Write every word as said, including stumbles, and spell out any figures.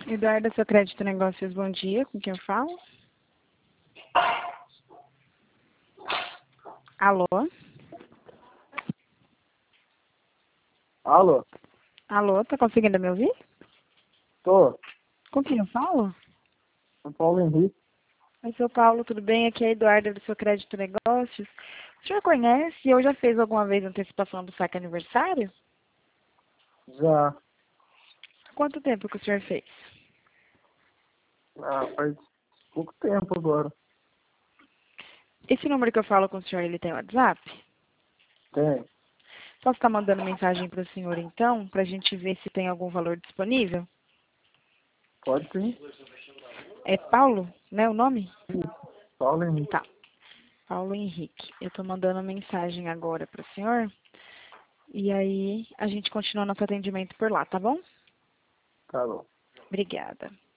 Eduardo, seu crédito negócios, bom dia. Com quem eu falo? Alô? Alô? Alô, tá conseguindo me ouvir? Tô. Com quem eu falo? São Paulo Henrique. Oi, seu Paulo, tudo bem? Aqui é a Eduarda do seu crédito negócios. O senhor conhece ou já fez alguma vez antecipação do saque aniversário? Já. Há quanto tempo que o senhor fez? Ah, faz pouco tempo agora. Esse número que eu falo com o senhor, ele tem WhatsApp? Tem. Posso estar mandando mensagem para o senhor então, para a gente ver se tem algum valor disponível? Pode sim. É Paulo, né, o nome? Paulo Henrique. Tá. Paulo Henrique. Eu estou mandando mensagem agora para o senhor. E aí a gente continua nosso atendimento por lá, tá bom? Tá bom. Obrigada.